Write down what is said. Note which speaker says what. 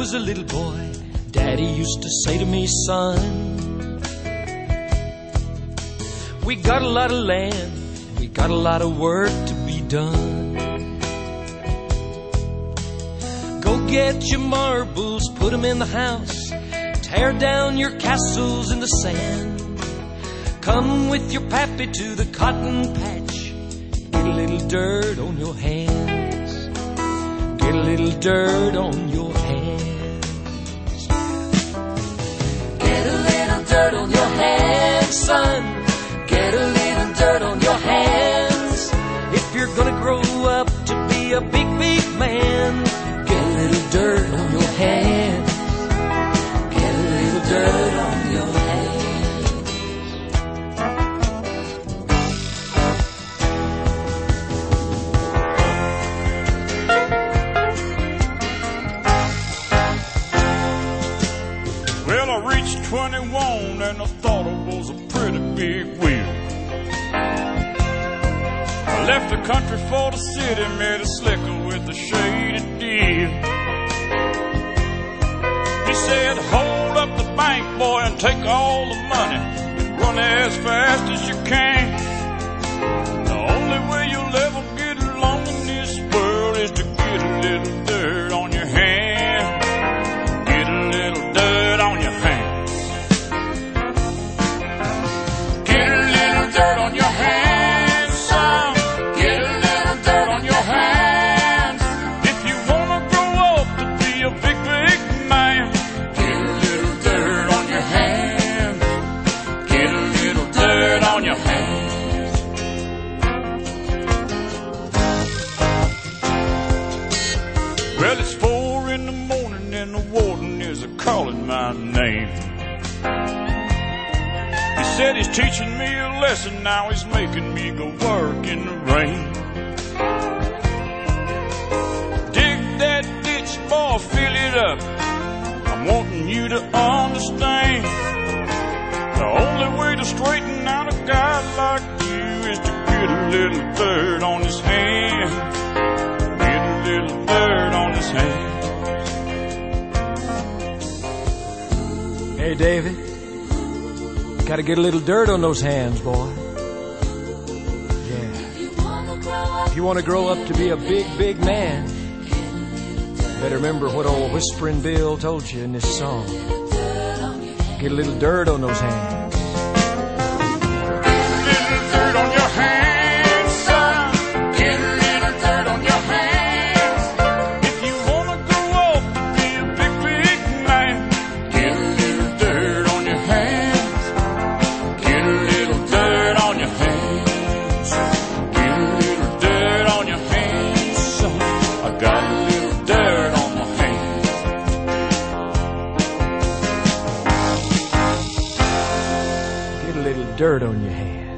Speaker 1: was a little boy, Daddy used to say to me, son, we got a lot of land, we got a lot of work to be done. Go get your marbles, put them in the house, tear down your castles in the sand. Come with your pappy to the cotton patch, get a little dirt on your hands, get a little dirt on your hands. Get a little dirt on your hands, son, get a little dirt on your hands. If you're gonna grow up to be a big, big man, get a little dirt on your hands, get a little dirt on your hands.
Speaker 2: Well, I reached 21 and I thought it was a pretty big wheel. I left the country for the city, made a slicker with a shady deal. He said, hold up the bank, boy, and take all the money and run as fast as you can. The only way you'll ever get along in this world is to get a little dirt on your hand. Get a little dirt on your hands. Get a little dirt on your hands, son. Get a little dirt on your hands. If you wanna grow up to be a big, big man, get a little dirt on your hands. Get a little dirt on your hands. Well, it's 4 in the morning and the warden is a-calling my name. He said he's teaching me a lesson, now he's making me go work in the rain. Dig that ditch, boy, fill it up. I'm wanting you to understand. The only way to straighten out a guy like you is to get a little dirt on his hands. Get a little dirt on his hands.
Speaker 1: Hey, David, gotta get a little dirt on those hands, boy. Yeah. If you want to grow up to be a big, big man, better remember what old Whispering Bill told you in this song. Get a little dirt on those hands.
Speaker 2: Get a little dirt on your hands, son. Get a little dirt on your hands. If you wanna grow up to be a big, big man, get a little dirt on your hands. Get a little dirt on your hands. Get a little dirt on your hands, son. I got a little dirt on my hands.
Speaker 1: Get a little dirt on your hands.